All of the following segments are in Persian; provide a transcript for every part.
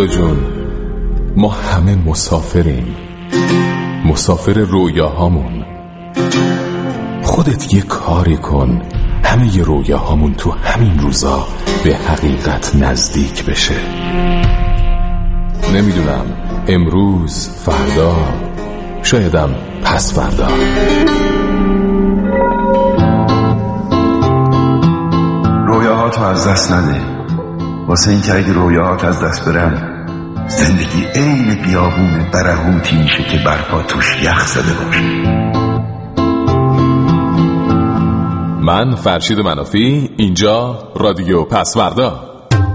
خدا جون، ما همه مسافریم، مسافر رویاهامون. خودت یه کاری کن همه ی رویاهامون تو همین روزا به حقیقت نزدیک بشه. نمیدونم امروز، فردا، شایدم پس فردا. رویاهاتو از دست نده، واسه این که اگه رویاهات از دست برن زندگی عین بیابون برهوتی میشه که برپا توش یخ زده باشه. من فرشید منافی، اینجا رادیو پس فردا.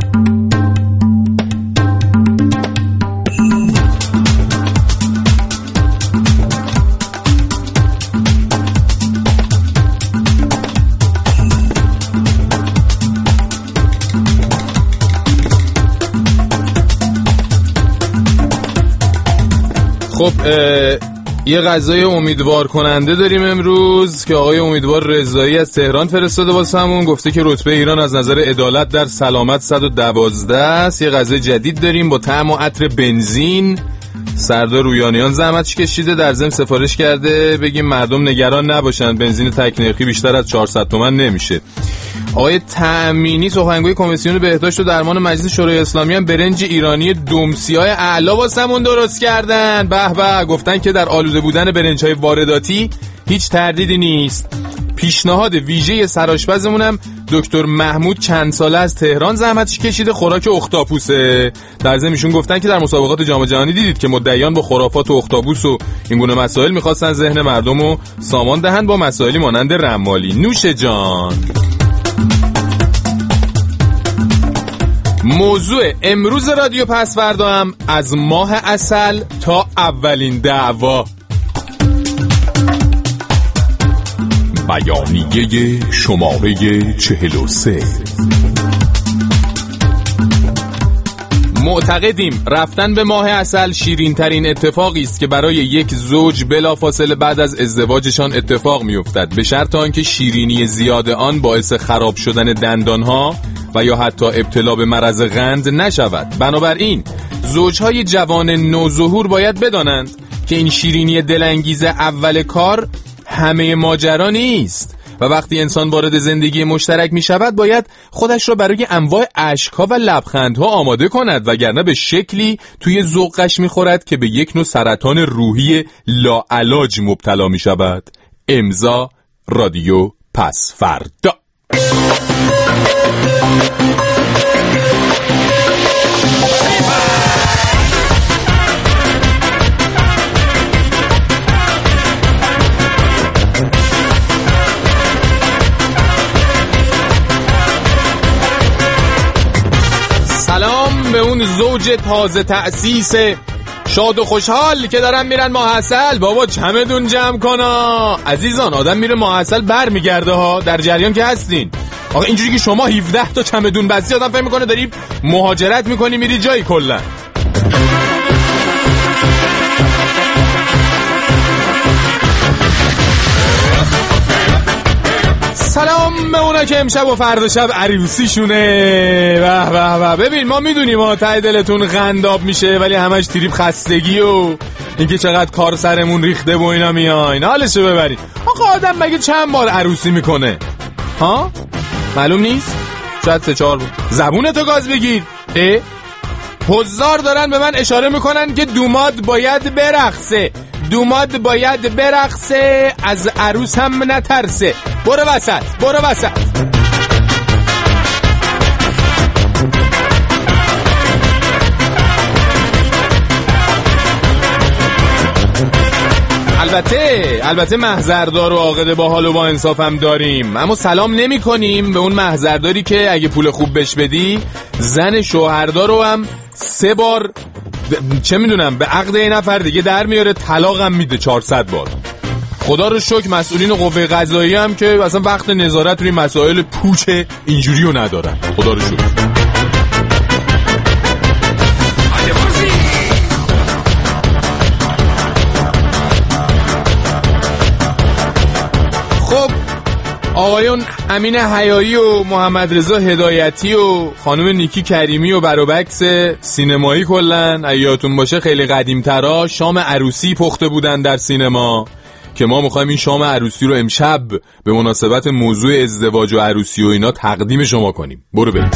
خب یه غذای امیدوار کننده داریم امروز که آقای امیدوار رضایی از تهران فرستاده واسمون. گفته که رتبه ایران از نظر عدالت در سلامت 112 است. یه غذای جدید داریم با طعم و عطر بنزین. سردار رویانیان زحمتش کشیده، در ضمن سفارش کرده بگیم مردم نگران نباشن، بنزین تک نرخی بیشتر از 400 تومن نمیشه. آقای تأمینی سخنگوی کمیسیون بهداشت و درمان مجلس شورای اسلامی هم برنج ایرانی دمسیای اعلا واسمون درست کردن. به به، گفتن که در آلوده بودن برنج‌های وارداتی هیچ تردیدی نیست. پیشنهاد ویژه سرآشپزمون هم دکتر محمود چند ساله از تهران زحمتش کشیده، خوراک اختاپوسه. در ضمن ایشون گفتن که در مسابقات جام جهانی دیدید که مدعیان با خرافات و اختاپوس و این گونه مسائل می‌خواستن ذهن مردم رو سامان دهن با مسائلی مانند رمالی. نوش جان. موضوع امروز رادیو پس فردا هم از ماه عسل تا اولین دعوا. بیانیه شماره 43. معتقدیم رفتن به ماه عسل شیرین ترین اتفاقی است که برای یک زوج بلافاصله بعد از ازدواجشان اتفاق میافتد، به شرط آنکه شیرینی زیاد آن باعث خراب شدن دندانها و یا حتی ابتلا به مرض قند نشود. بنابراین زوجهای جوان نوظهور باید بدانند که این شیرینی دلانگیز اول کار همه ماجرا نیست و وقتی انسان وارد زندگی مشترک می شود باید خودش را برای انواع اشک‌ها و لبخندها آماده کند، وگرنه به شکلی توی ذوقش می خورد که به یک نوع سرطان روحی لاعلاج مبتلا می شود. امضا رادیو پس فردا. سلام به اون زوج تازه تأسیس شاد و خوشحال که دارن میرن ماه عسل. بابا چمدون جمع کنا عزیزان، آدم میره ماه عسل بر میگرده ها، در جریان که هستین. آقا اینجوری که شما 17 تا چمدون بستی آدم فهم میکنه داری مهاجرت میکنی میری جایی کلا. سلام به اونا که امشب و فردا شب عروسیشونه. به به به. ببین ما میدونیم ها ته دلتون غنداب میشه ولی همش تریپ خستگی و اینکه چقدر کار سرمون ریخته و اینا میاین حالشو ببرین. آقا آدم مگه چند بار عروسی میکنه ها؟ معلوم نیست؟ شاید 3-4 بار. زبونتو گاز بگیر. حضار دارن به من اشاره میکنن که دوماد باید برقصه، دوماد باید برقصه، از عروس هم نترسه. برو وسط، برو وسط. البته محضردار و عاقل با حال و با انصاف هم داریم، اما سلام نمی کنیم به اون محضرداری که اگه پول خوب بهش بدی زن شوهردار رو هم 3 بار چه میدونم به عقد این نفر دیگه در میاره، طلاق هم میده 400 بار. خدا رو شکر مسئولین قوه قضاییه هم که اصلا وقت نظارت روی مسائل پوچ اینجوری رو ندارن. خدا رو شکر. خب آقایون امین حیایی و محمد رضا هدایتی و خانم نیکی کریمی و برابکس سینمایی کلن ایاتون باشه خیلی قدیم‌ترا شام عروسی پخته بودن در سینما که ما میخوایم این شام عروسی رو امشب به مناسبت موضوع ازدواج و عروسی و اینا تقدیم شما کنیم. برو بریم.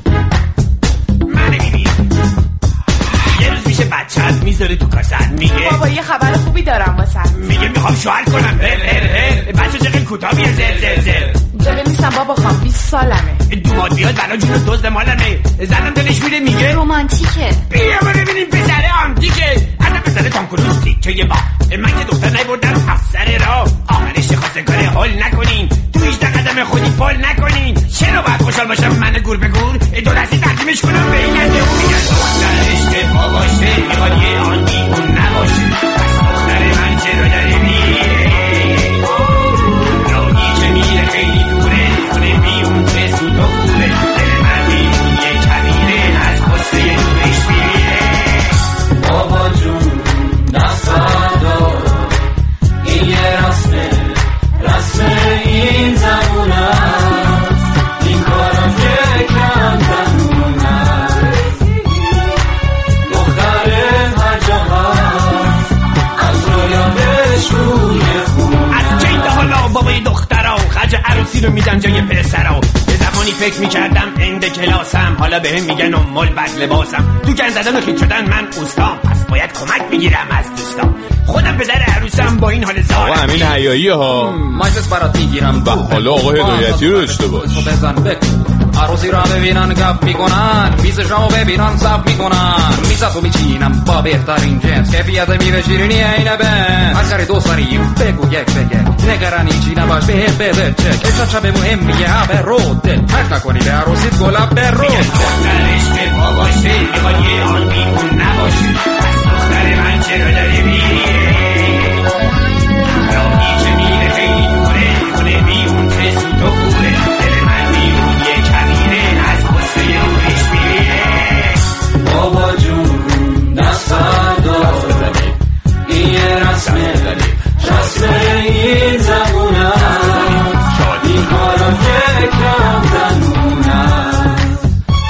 بچه‌ت میذاره تو کاسه میگه بابا یه خبر خوبی دارم واسه میگه میخوام شوهر کنم بچه چقدر کوتاهیه زر اینجا نیستم بابا خام 20 سالمه دوماد بیاد بلا جون دزد مالمه زنم دلش میره میگه رمانتیکه بیا ما ببینیم پسره آنتیکه اصلا پسره تانکروز تیکه با من که دختر نبردم افسر را آخرش خواستگار حال نکنین تو 18 قدم خودی پال نکنین چرا باید خوشحال باشم من گور به گور دو دستی تقدیمش کنم به این گنده اون میگن دخترش که پا باشه میخواد یه آن بیمون نباشه پس دختر من چرا داره میره راهی که میره خیلی دوره خونه بیرون چه سود و خوبه دل من بیرون یه کبیره از خسته دورش میره بابا جون نفردا این یه رسم این زمان است این کارم که کم زمان است دختر هر جا هست از رویانش روی خون از چه این حالا بابای دخترا خرج عروسی رو میدن جای پسرا به زمانی فکر میکردم اند کلاسم حالا بهم میگن مال بد لباسم تو گن زدن و خیت شدن من اوستام پس باید کمک بگیرم از دوستام خودم پدر عروسم با این حال زار آقا امین حیایی ها مجلس برات میگیرم و حالا آقا هدایتی رو داشته باش بزن بکن عروسی را ببینن گپ میکنن میزش را ببینن صف میکنن میزتو میچینم با بهترین جنس کیفیت میوه شیرینی اینه بن از خرید دو سریم بگو یک بگه نگرانی چی نباش بهت بده چک اشا شب مهم میگه به رود هر نکنی به عروسیت گلاب به رود دخترش که پا باشه میخواد یه آن بیمون نباشه پس دختر من چرا داره میره راهی که میره خیلی دوره خونه بیرون چه سود و خوره دل من بیرون یه کبیره از خسته دورش میره بابا جون نفردا این یه رسم این زمان است این کارم که کم زمان است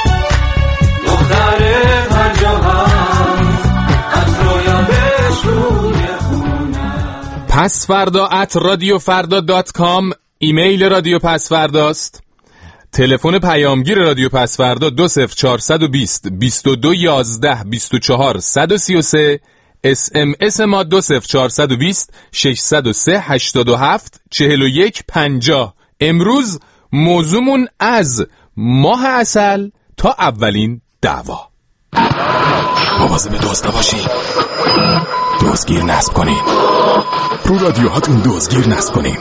دختر هر جا هست از رویانش روی خون است. پسفردا @radiofrda.com ایمیل رادیو پسفرداست. تلفن پیامگیر رادیو پسفردا 20420 2211 24 133. SMS ما 20420 603 87 41 50. امروز موضوعمون از ماه عسل تا اولین دعوا. مواظب دزد باشین، دزدگیر نصب کنین، رو رادیوهاتون دزدگیر نصب کنین.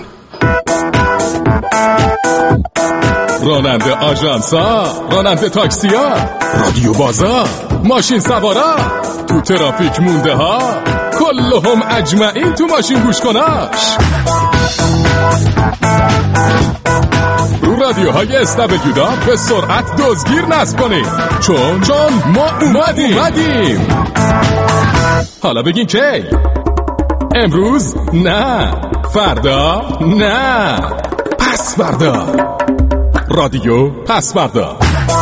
راننده آژانسا، راننده تاکسیا، رادیو بازا، ماشین سوارا، تو ترافیک مونده ها، کلهم اجمعین تو ماشین گوش کناش. رو رادیوهای استبدیودا به سرعت دزدگیر نصب کنید چون ما اومدیم. حالا بگین کی؟ امروز نه، فردا نه، پس فردا. رادیو پسفردا.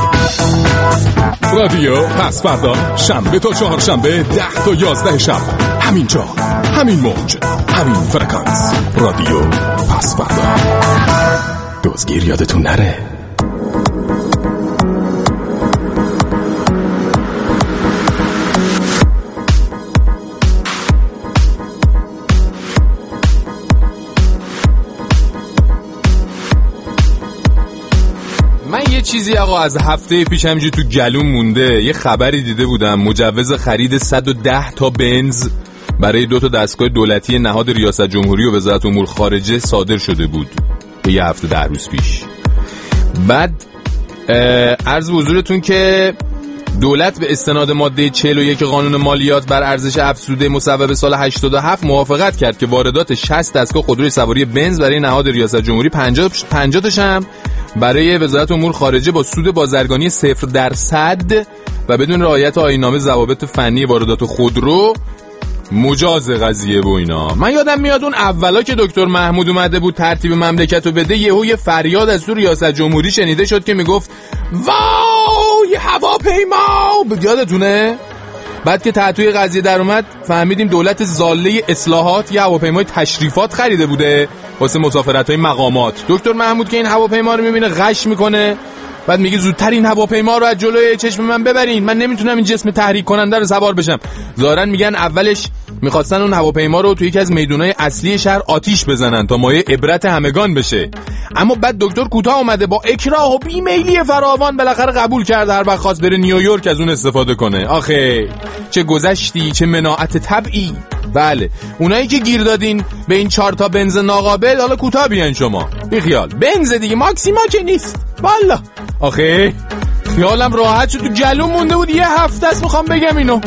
رادیو پسفردا شنبه تا چهارشنبه 10 تا 11 شب همینجا، همین موج، همین فرکانس. رادیو پسفردا. دزدگیر یادتون نره. من یه چیزی آقا از هفته پیش همینجوری تو گلوم مونده. یه خبری دیده بودم مجوز خرید 110 تا بنز برای 2 تا دستگاه دولتی نهاد ریاست جمهوری و وزارت امور خارجه صادر شده بود یه هفته 10 روز پیش. بعد عرض حضورتون که دولت به استناد ماده 41 قانون مالیات بر ارزش افزوده مصوب سال 87 موافقت کرد که واردات 60 دستگاه خودروی سواری بنز برای نهاد ریاست جمهوری 50 تاش هم برای وزارت امور خارجه با سود بازرگانی 0% و بدون رعایت آیین‌نامه ضوابط فنی واردات خودرو مجاز قضیه و اینا. من یادم میاد اون اولا که دکتر محمود اومده بود ترتیب مملکت رو بده، یهو یه فریاد از تو ریاست جمهوری شنیده شد که میگفت وای هواپیما، یادتونه؟ بعد که تحتوی قضیه در اومد فهمیدیم دولت ضاله اصلاحات یه هواپیمای تشریفات خریده بوده واسه مسافرت‌های مقامات. دکتر محمود که این هواپیما رو میبینه غش میکنه، بعد میگه زودتر این هواپیما رو از جلوی چشم من ببرین، من نمیتونم این جسم تحریک کننده رو سوار بشم. ظاهرا میگن اولش میخواستن اون هواپیما رو توی یکی از میدونای اصلی شهر آتیش بزنن تا مایه عبرت همگان بشه، اما بعد دکتر کوتاه اومده با اکراه و بیمیلی فراوان بالاخره قبول کرد هر وقت خواست بره نیویورک از اون استفاده کنه. آخه چه گذشتی، چه مناعت طبعی. بله اونایی که گیر دادین به این 4 تا بنز ناقابل، حالا کوتاه بیان شما، بی خیال بنز دیگه، ماکسیما که نیست والله. آخه خیالم راحت شد، تو جلوم مونده بود یه هفته است میخوام بگم اینو.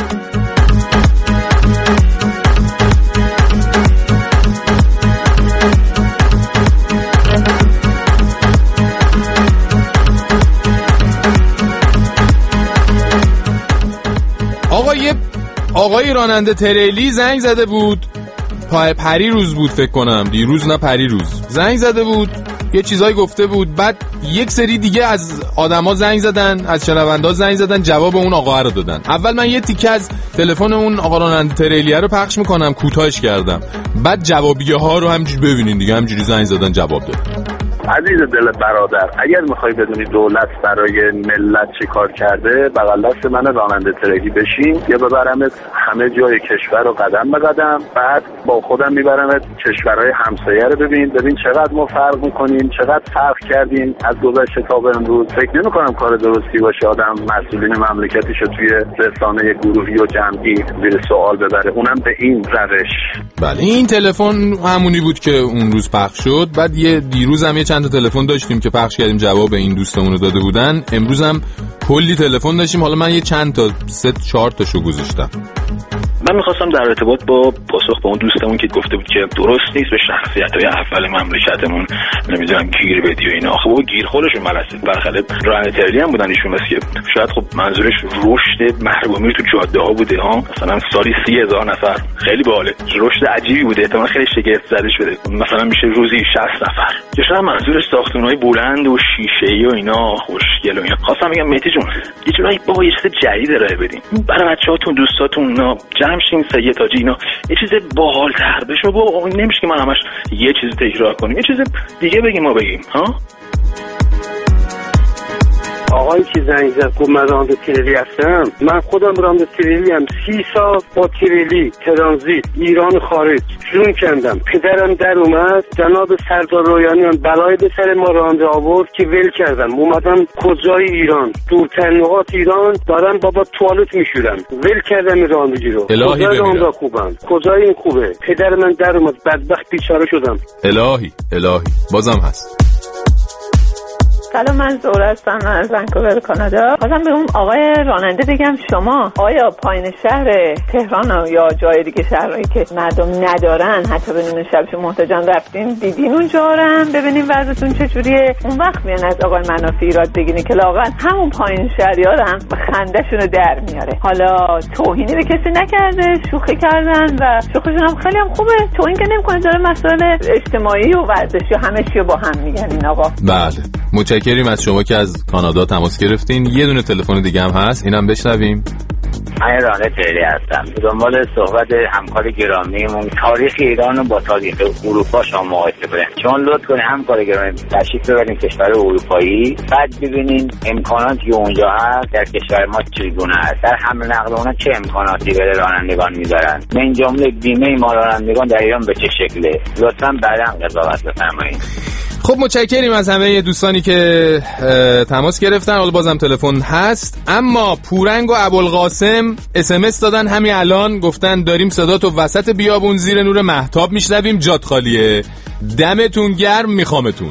آقای راننده تریلی زنگ زده بود، پری روز بود فکر کنم، دیروز نه پری روز زنگ زده بود، یه چیزایی گفته بود. بعد یک سری دیگه از آدما زنگ زدن، از شنوندا زنگ زدن، جواب اون آقا رو دادن. اول من یه تیکه از تلفن اون آقا راننده تریلیه رو پخش میکنم، کوتاهش کردم، بعد جوابیه ها رو همینجوری ببینین دیگه، همینجوری زنگ زدن جواب دادن. عزیز دل برادر، اگر میخوای بدونی دولت برای ملت چی کار کرده، بغل دست من راننده تریلی بشین یا ببرمت همه جای کشور رو قدم به قدم، بعد با خودم میبرمت کشورهای همسایه رو ببین چقدر ما فرق میکنیم، چقدر فرق کردیم از گذشته تا به امروز. فکر نمیکنم کار درستی باشه آدم مسئولین مملکتیشو توی رسانه گروهی و جمعی زیر سوال ببره، اونم به این روش. بله این تلفن همونی بود که اون روز پخش شد. بعد یه دیروز هم چند تا تلفن داشتیم که پخش کردیم، جواب این دوستمون رو داده بودن. امروز هم کلی تلفن داشتیم، حالا من یه چند تا 3-4 تاشو گذاشتم. من میخواستم در ارتباط با پاسخ به اون دوستمون که گفته بود که درست نیست به شخصیت‌های اول مملکتمون نمیدونم گیر بدی و اینا. خب گیر خودشون ملسه، برخلاف راننده تریلی هم بودن ایشون، بس که شاید خب منظورش رشد محرومی تو جاده ها بوده ها، مثلا سالی 30,000 نفر، خیلی باحاله، رشد عجیبی بوده، احتمال خیلی شگفت زده شده، مثلا میشه روزی 60 نفر. یا شاید منظورش ساختمان‌های بلند و شیشه‌ای و اینا خوشگل و اینا. خواستم بگم مهدی جون یه جورایی بابا یه چیز جدید ارائه بدین برای بچه‌هاتون، دوستاتون، اینا جمعشین سید تاجی، اینا یه چیز باحال‌تر بشه. بابا نمیشه که ما همش یه چیز تکرار کنیم، یه چیز دیگه بگیم ما بگیم ها. آقایی که زنگ زد گفت من راننده تریلی هستم، من خودم راننده تریلی هم 30 سال با تریلی ترانزیت ایران خارج جون کندم. پدرم در اومد، جناب سردار رویانیان بلای به سر ما راننده آورد که ول کردم، اومدم کجای ایران، دورترین نقاط ایران دارم بابا توالت میشورم، ول کردم این رانندگی رو. کجای راننده خوبم، کجای این خوبه؟ پدر من در اومد، بدبخت بیچاره شدم. الهی بازم هست. سلام، من زهره هستم از ونکوور کانادا. خواستم به اون آقای راننده بگم شما آیا پایین شهر تهران یا جای دیگه شهرهایی که مردم ندارن حتی به نیمه شبشون محتاجان رفتین دیدین اونجا رم ببینین وضعتون چجوریه؟ اون وقت میان از آقای منافی ایراد بگیرین که لااقل همون پایین شهریارم خندهشون رو در میاره. حالا توهینی به کسی نکرده، شوخی کردن و شوخیشون هم خیلی هم خوبه، توهین که نمیکنه، داره مسائل اجتماعی و ورزشی و همه چی رو با هم میگن این آقا. بله متشکریم از شما که از کانادا تماس گرفتین. یه دونه تلفن دیگه هم هست، اینم بشنویم. من راننده تریلی هستم. دنبال صحبت همکار گرامیمون تاریخ ایران رو با تاریخ اروپا شما مقایسه کنید. چون لطف کنید همکار گرامی تشریف ببرین کشور اروپایی، بعد ببینین امکاناتی که اونجا هست در کشور ما چگونه است، در حمل نقل اونها چه امکاناتی برای رانندگان میذارن، من جمله بیمه ما رانندگان در ایران به چه شکله. لطفاً بعداً قضاوت بفرمایید. خب متشکریم از همه دوستانی که تماس گرفتن. حالا بازم تلفن هست، اما پورنگ و ابوالقاسم SMS دادن همین الان، گفتن داریم صداتو وسط بیابون زیر نور مهتاب میشنویم، جات خالیه، دمتون گرم، میخوامتون.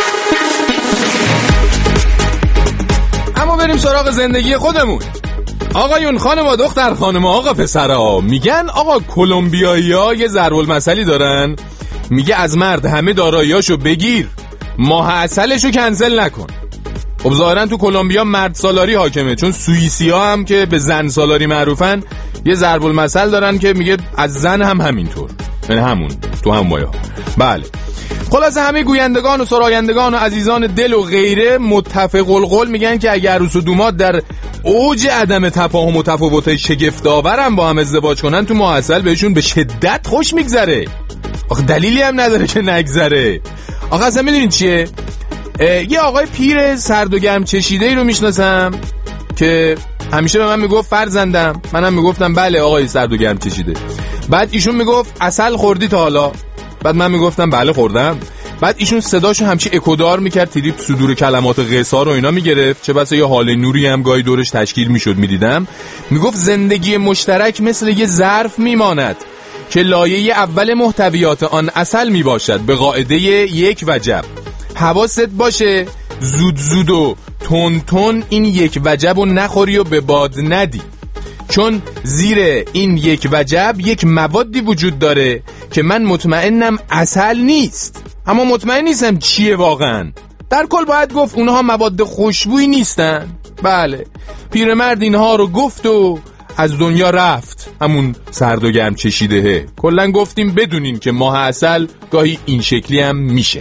بریم سراغ زندگی خودمون. آقایون، خانم دختر خانم آقا پسرا، میگن آقا کلمبیایی‌ها یه ضرب المثلی دارن، میگه از مرد همه داراییاشو بگیر، ماه عسلشو کنسل نکن. خب ظاهرا تو کلمبیا مرد سالاری حاکمه، چون سوئیسی‌ها هم که به زن سالاری معروفن یه ضرب المثل دارن که میگه از زن هم همینطور، یعنی همون تو هم بایا. بله، خلاصه همه گویندگان و سرایندگان و عزیزان دل و غیره متفق القول میگن که اگر عروس و دوماد در اوج عدم تفاهم و تفاوت‌های شگفت‌آورم با هم ازدواج کنن، تو ماه عسل بهشون به شدت خوش میگذره. آخه دلیلی هم نداره که نگذره. آخه اصلا میدونین چیه؟ یه آقای پیر سرد و گرم چشیده ای رو میشناسم که همیشه به من میگفت فرزندم، منم میگفتم بله آقای سرد و گرم چشیده. بعد ایشون میگفت عسل خوردی تا حالا؟ بعد من میگفتم بله خوردم. بعد ایشون صداشو همچی اکودار میکرد، تریپ صدور کلمات قصار و اینا میگرفت، چه بسا یه حال نوری هم گاهی دورش تشکیل میشد میدیدم. میگفت زندگی مشترک مثل یه ظرف میماند که لایه اول محتویات آن عسل میباشد به قاعده یک وجب. حواست باشه زود زود و تون تون این یک وجب و نخوری و به باد ندی، چون زیر این یک وجب یک موادی وجود داره که من مطمئنم عسل نیست، اما مطمئن نیستم چیه واقعا. در کل باید گفت اونها مواد خوشبویی نیستن. بله، پیرمرد اینها رو گفت و از دنیا رفت، همون سرد و گرم چشیدهه. کلن گفتیم بدونین که ماه عسل گاهی این شکلی هم میشه.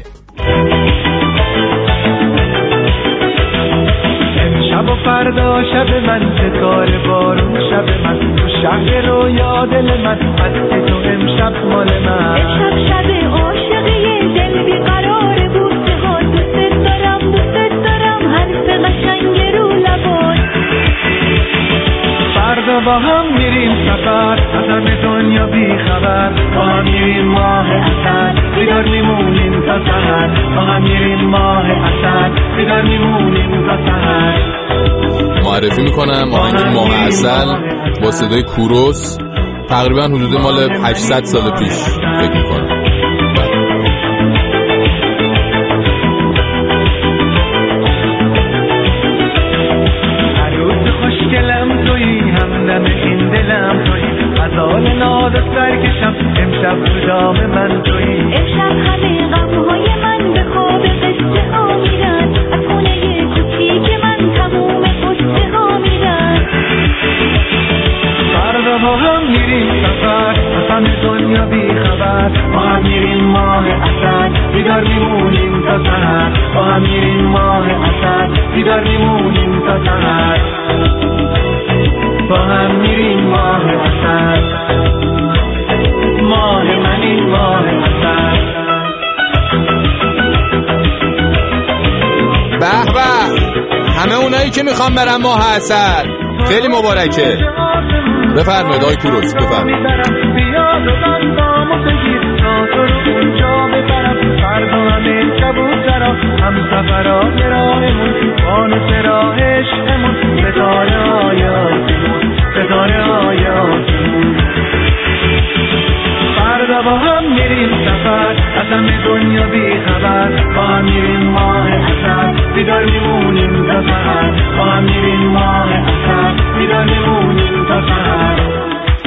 شب و فردا شب من، ستاره بارون شب من، تو شهر رویا دل من، هستی تو امشب مال من. امشب شب عاشقیه، دل بیقراره، بوسه ها دوست دارم، حرف قشنگ رو لبات. فردا با هم میریم سفر، از همه دنیا بی خبر، با هم میریم ماه عسل، بیدار میمونیم تا سحر، با هم میریم ماه عسل، بیدار میمونیم تا سحر. معرفی میکنم آهنگ ماه عسل با صدای کوروس، تقریبا حدود مال 800 سال پیش فکر میکنم. عروس خوشگلم تویی، همدم این دلم تویی، غزال ناز سرکشم امشب تو جام من تویی. امشب همه غمهای من به خواب قصه ها میرن، از خونه کوچیک من تموم قصه ها میرن. فردا با هم میریم سفر، از همه دنیا بی خبر، با هم میریم ماه عسل، بیدار میمونیم تا سحر، با هم میریم ماه عسل، بیدار میمونیم تا سحر، با هم میریم ماه عسل، ماه منی ماه عسل. به به، همه اونایی که میخوام برن ماه عسل خیلی مبارکه. بفرمایید آقای کوروس، بفرمایید. بیا دادن دامو بگیر، تا تو رو اونجا ببرم، فردا همه کبوترا هم سفرهای راهمون، فانوس راه عشقمون، ستاره آیاتمون، ستاره آیاتمون. فردا با هم میریم سفر، از همه دنیا بی خبر، با هم میریم ماه عسل، بیدار میمونیم تا سحر، با هم میریم ماه عسل، بیدار میمونیم تا سحر.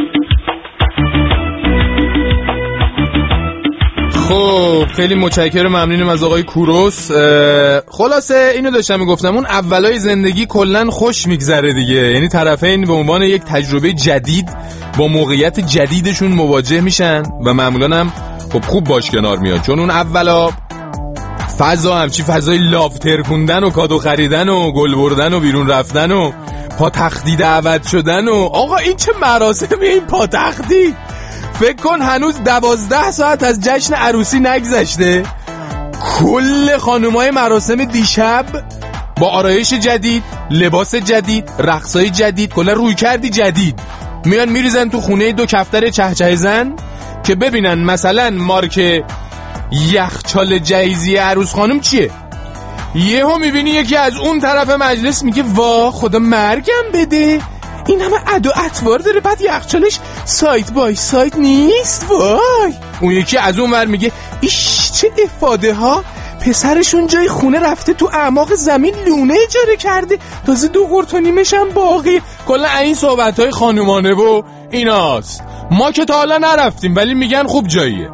خب خیلی متشکرم، ممنونم از آقای کوروس. خلاصه اینو داشتم میگفتم، اون اولای زندگی کلن خوش میگذره دیگه، یعنی طرفین به عنوان یک تجربه جدید با موقعیت جدیدشون مواجه میشن و معمولا هم خب خوب باش کنار میاد، چون اون اولا فضا همچی فضای لاف ترکوندن و کادو خریدن و گل بردن و بیرون رفتن و پاتختی دعوت شدن و آقا این چه مراسمیه این پاتختی. فکر کن هنوز 12 ساعت از جشن عروسی نگذشته، کل خانومای مراسم دیشب با آرایش جدید، لباس جدید، رقصای جدید، کلا روی کردی جدید میان میریزن تو خونه دو کفتر چهچه زن که ببینن مثلا مارک یخچال جایزی عروس خانم چیه. یهو میبینی یکی از اون طرف مجلس میگه وا خدا مرگم بده، این همه عد و اطوار داره، بعد یخچالش سایت بای سایت نیست وای. اون یکی از اون ور میگه ایش چه افاده ها، پسرشون جای خونه رفته تو اعماق زمین لونه اجاره کرده، تازه 2 قرت و نیمش هم باقی. کلا این صحبت‌های خانومانه و ایناست. ما که تا حالا نرفتیم ولی میگن خوب جاییه.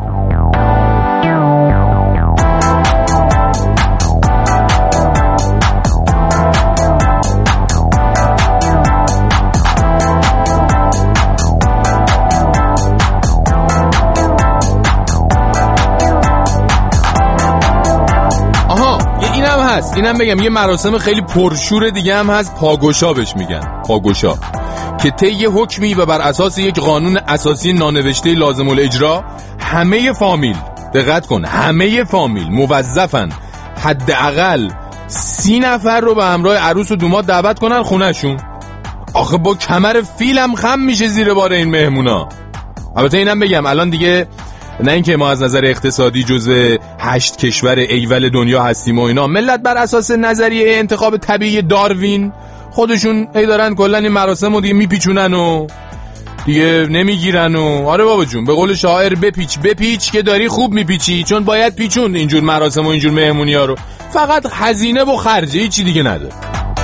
اینم بگم یه مراسم خیلی پرشور دیگه هم هست، پاگوشا بهش میگن. پاگوشا که طی حکمی و بر اساس یک قانون اساسی نانوشته لازم الاجرا همه فامیل، دقت کن، همه فامیل موظفن حداقل 30 نفر رو به همراه عروس و دوماد دعوت کنن خونهشون. آخه با کمر فیلم خم میشه زیر بار این مهمونا. البته اینم بگم الان دیگه نه اینکه ما از نظر اقتصادی جزو 8 کشور ایول دنیا هستیم و اینا، ملت بر اساس نظریه انتخاب طبیعی داروین خودشون ای دارن کلا این مراسم رو دیگه میپیچونن و دیگه نمیگیرن و آره بابا جون، به قول شاعر بپیچ که داری خوب میپیچی، چون باید پیچون اینجور مراسم و اینجور مهمونی ها رو. فقط هزینه و خرجه، هیچی دیگه نداره.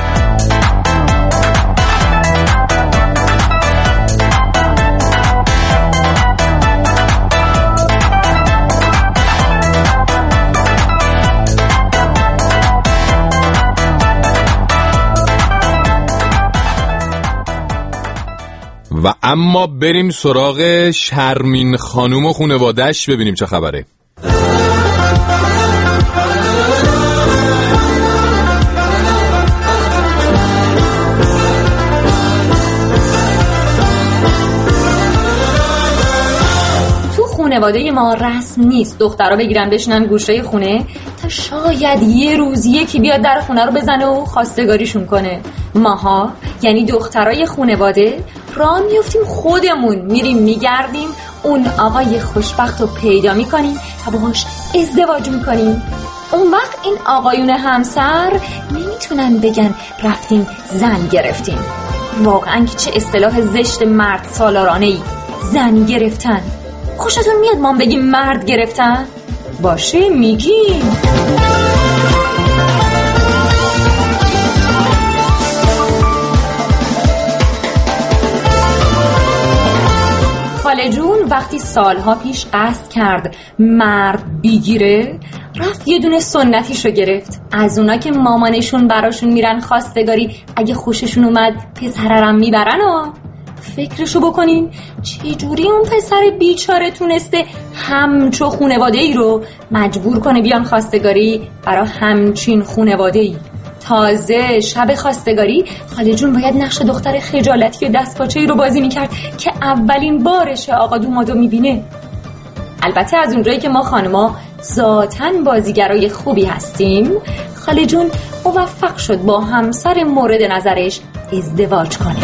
و اما بریم سراغ شرمین خانوم و خانواده‌اش ببینیم چه خبره. تو خانواده ما رسم نیست دخترها بگیرن بشینن گوشه خونه تا شاید یه روز یکی بیاد در خونه رو بزنه و خواستگاریشون کنه. ماها یعنی دخترای خانواده راه میفتیم، خودمون میریم میگردیم، اون آقای خوشبخت رو پیدا میکنیم و باهاش ازدواج میکنیم. اون وقت این آقایون همسر نمیتونن بگن رفتیم زن گرفتیم. واقعا که چه اصطلاح زشت مرد سالارانه‌ای، زن گرفتن. خوشتون میاد ما بگیم مرد گرفتن؟ باشه میگیم. خاله جون وقتی سالها پیش قصد کرد مرد بگیره، رفت یه دونه سنتیشو گرفت. از اونا که مامانشون براشون میرن خواستگاری اگه خوششون اومد پسررم میبرن و فکرشو بکنین چه جوری اون پسر بیچاره تونسته همچو خونواده ای رو مجبور کنه بیان خواستگاری برا همچین خونواده ای. تازه شب خواستگاری خاله جون باید نقش دختر خجالتی و دستپاچه‌ای رو بازی میکرد که اولین بارشه آقا دومادو میبینه. البته از اونجایی که ما خانما ذاتاً بازیگرای خوبی هستیم، خاله جون موفق شد با همسر مورد نظرش ازدواج کنه.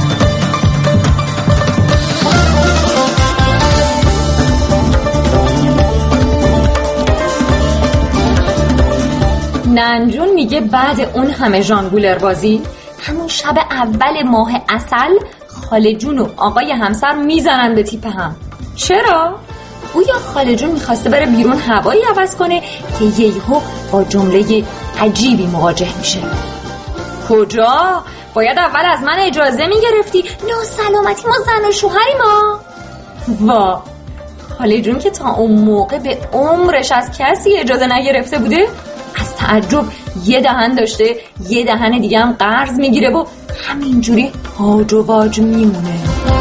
ننجون میگه بعد اون همه ژانگولر بازی، همون شب اول ماه عسل خاله جون و آقای همسر میزنن به تیپ هم. چرا؟ گویا خاله جون میخواسته بره بیرون هوایی عوض کنه که یهو با جمله عجیبی مواجه میشه. کجا؟ باید اول از من اجازه میگرفتی. نه سلامتی، ما زن و شوهریم ما. وا، خاله جون که تا اون موقع به عمرش از کسی اجازه نگرفته بوده، از تعجب یه دهن داشته یه دهن دیگه هم قرض میگیره و همینجوری هاج و واج میمونه.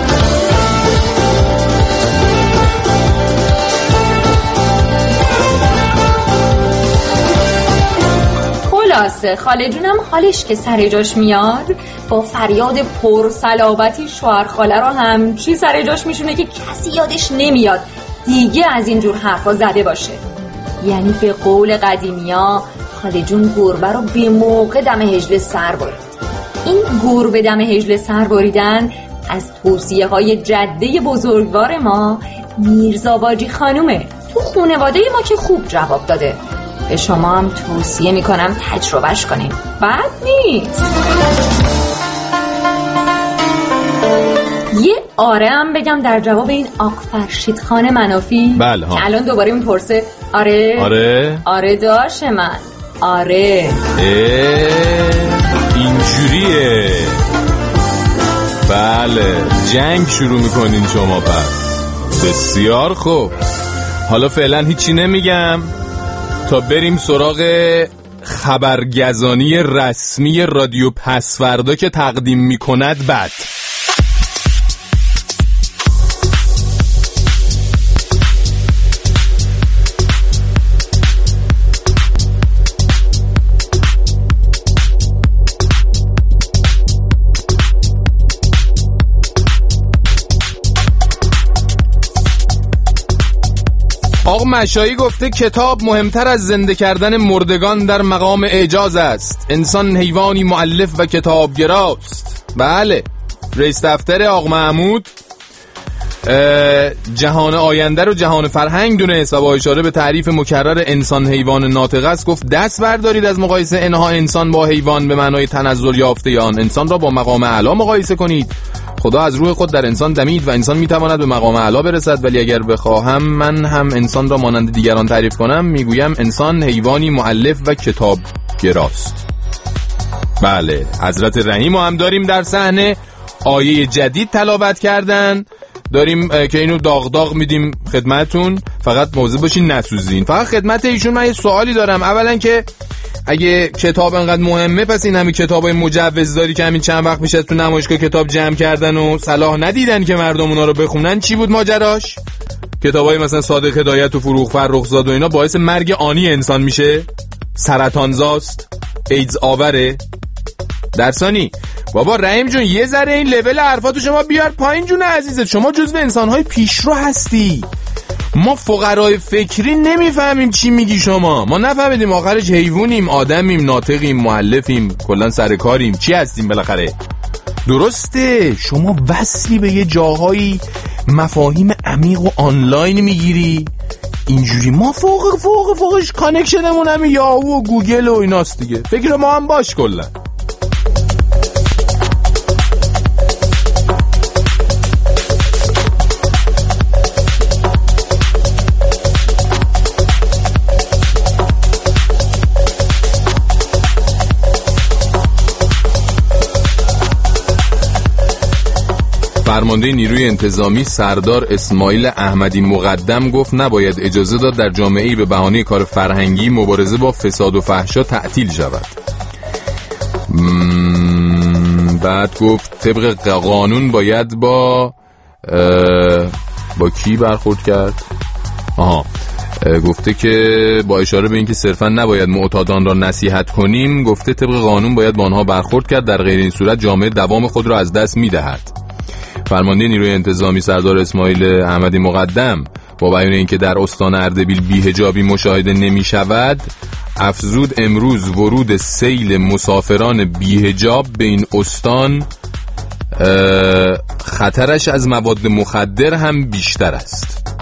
خلاصه خاله جونم حالش که سر جاش میاد با فریاد پرصلابتی شوهر خاله رو همچی سر جاش میشونه که کسی یادش نمیاد دیگه از اینجور حرفا زده باشه. یعنی به قول قدیمیا خاله جون گربه رو به موقع دم هجله سر برید. این گربه دم هجله سر بریدن از توصیه های جده بزرگوار ما میرزا باجی خانومه. تو خانواده ما که خوب جواب داده. به شما هم توصیه میکنم تجربهش کنین، بد نیست. یه آره هم بگم در جواب این آق فرشید خان منافی. بله ها. که الان دوباره میپرسه آره داش من، آره. اینجوریه. بله، جنگ شروع میکنین شما پس. بسیار خوب، حالا فعلا هیچی نمیگم تا بریم سراغ خبرگزانی رسمی رادیو پسوردا که تقدیم میکند. بعد آقا مشایی گفته کتاب مهمتر از زنده کردن مردگان در مقام اعجاز است. انسان حیوانی مؤلف و کتابگراست. بله، رئیس دفتر آقا محمود جهان آینده رو جهان فرهنگ دونست و با اشاره به تعریف مکرر انسان حیوان ناطق است گفت دست بردارید از مقایسه انها انسان با حیوان به معنای تنزل یافته آن. انسان را با مقام اعلی مقایسه کنید. خدا از روح خود در انسان دمید و انسان میتواند به مقام اعلی برسد، ولی اگر بخواهم من هم انسان را مانند دیگران تعریف کنم میگویم انسان حیوانی مؤلف و کتابگراست. بله، حضرت رحیم هم داریم در صحنه، آیه جدید تلاوت کردن، داریم که اینو داغ میدیم خدمتون، فقط مواظب باشین نسوزین. فقط خدمت ایشون من یه سوالی دارم. اولا که اگه کتاب انقدر مهمه، پس این همین کتابای مجوزداری که همین چند وقت میشه تو نمایشگاه کتاب جمع کردن و صلاح ندیدن که مردم اونا رو بخونن، چی بود ماجراش؟ کتابای مثلا صادق هدایت و فروغ فرخزاد و اینا باعث مرگ آنی انسان میشه، سرطانزاست، ایدز آوره. درسانی بابا رحیم جون یه ذره این لول حرفاتو شما بیار پایین جون عزیزت. شما جزو انسانهای پیشرو هستی، ما فقرای فکری نمیفهمیم چی میگی شما. ما نفهمیدیم آخرش حیوانیم، آدمیم، ناطقیم، مؤلفیم، کلا سرکاریم، چی هستیم بالاخره؟ درسته شما وصلی به یه جاهایی مفاهیم عمیق و آنلاین میگیری اینجوری. ما فوقش کانکشنمون همین یاهو و گوگل و ایناست دیگه. فکر ما هم باش کلا. فرمانده نیروی انتظامی سردار اسماعیل احمدی مقدم گفت نباید اجازه داد در جامعه‌ای به بهانه کار فرهنگی مبارزه با فساد و فحشا تعطیل شود. بعد گفت طبق قانون باید با کی برخورد کرد؟ گفته که با اشاره به اینکه صرفا نباید معتادان را نصیحت کنیم، گفته طبق قانون باید با آنها برخورد کرد، در غیر این صورت جامعه دوام خود را از دست می‌دهد. فرمانده نیروی انتظامی سردار اسماعیل احمدی مقدم با بیان اینکه در استان اردبیل بی‌حجابی مشاهده نمی‌شود، افزود امروز ورود سیل مسافران بی‌حجاب به این استان خطرش از مواد مخدر هم بیشتر است.